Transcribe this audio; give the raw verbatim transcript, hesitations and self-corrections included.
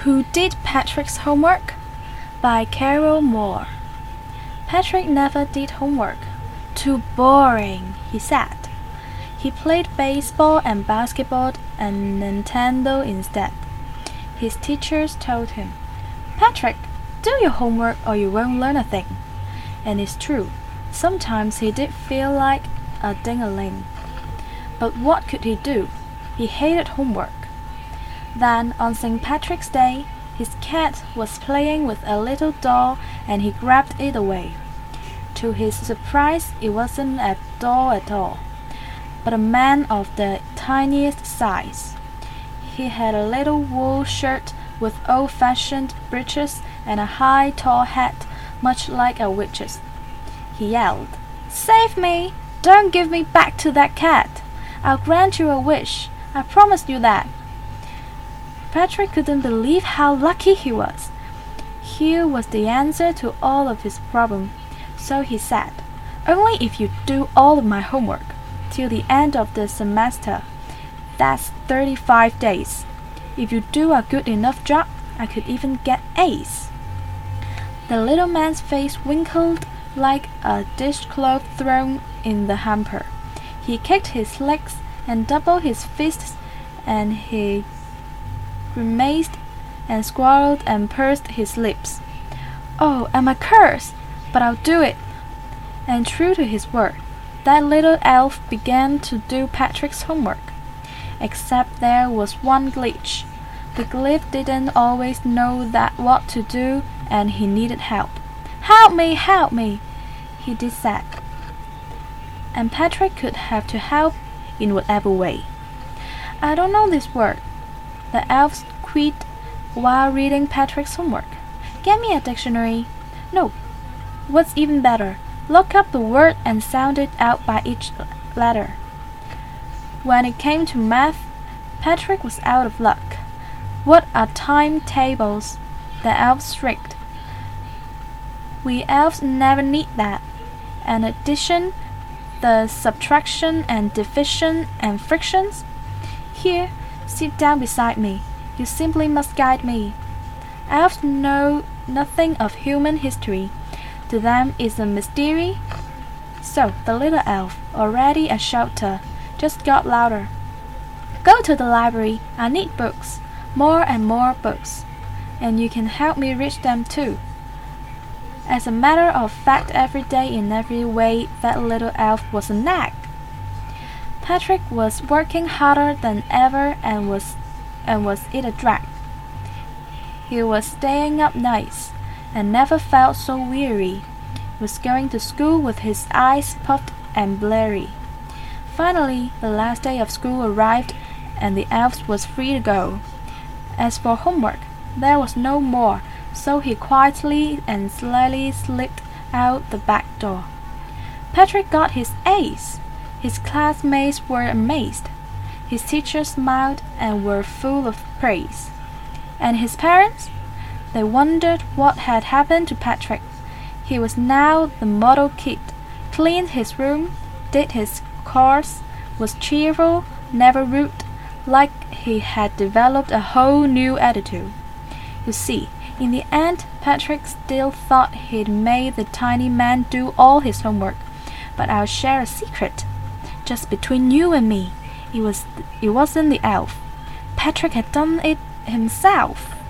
Who Did Patrick's Homework? By Carol Moore. Patrick never did homework. Too boring, he said. He played baseball and basketball and Nintendo instead. His teachers told him, "Patrick, do your homework or you won't learn a thing." And it's true, sometimes he did feel like a ding-a-ling. But what could he do? He hated homework. Then, on Saint Patrick's Day, his cat was playing with a little doll and he grabbed it away. To his surprise, it wasn't a doll at all, but a man of the tiniest size. He had a little wool shirt with old-fashioned breeches and a high, tall hat, much like a witch's. He yelled, "Save me! Don't give me back to that cat! I'll grant you a wish. I promise you that." Patrick couldn't believe how lucky he was. Here was the answer to all of his problems. So he said, "Only if you do all of my homework till the end of the semester. That's thirty-five days. If you do a good enough job, I could even get A's." The little man's face wrinkled like a dishcloth thrown in the hamper. He kicked his legs and doubled his fists, and he grimaced and squalled and pursed his lips. "Oh, I'm a curse, but I'll do it." And true to his word, that little elf began to do Patrick's homework. Except there was one glitch. The glyph didn't always know that what to do, and he needed help. "Help me, help me," he did say. And Patrick could have to help in whatever way. "I don't know this word," the elf squeaked while reading Patrick's homework. "Get me a dictionary." "No. What's even better, look up the word and sound it out by each letter." When it came to math, Patrick was out of luck. "What are timetables?" the elves shrieked. "We elves never need that. And addition, the subtraction and division and frictions. Here, sit down beside me. You simply must guide me." Elves know nothing of human history. To them it's a mystery. So the little elf, already a shouter, just got louder. "Go to the library. I need books. More and more books. And you can help me reach them too." As a matter of fact, every day in every way, that little elf was a nag. Patrick was working harder than ever and was and was it a drag. He was staying up nights and never felt so weary. He was going to school with his eyes puffed and bleary. Finally, the last day of school arrived and the elf was free to go. As for homework, there was no more, so he quietly and slyly slipped out the back door. Patrick got his A's. His classmates were amazed. His teachers smiled and were full of praise. And his parents? They wondered what had happened to Patrick. He was now the model kid, cleaned his room, did his chores, was cheerful, never rude, like he had developed a whole new attitude. You see, in the end, Patrick still thought he'd made the tiny man do all his homework. But I'll share a secret. Just between you and me, it was it wasn't the elf. Patrick had done it himself.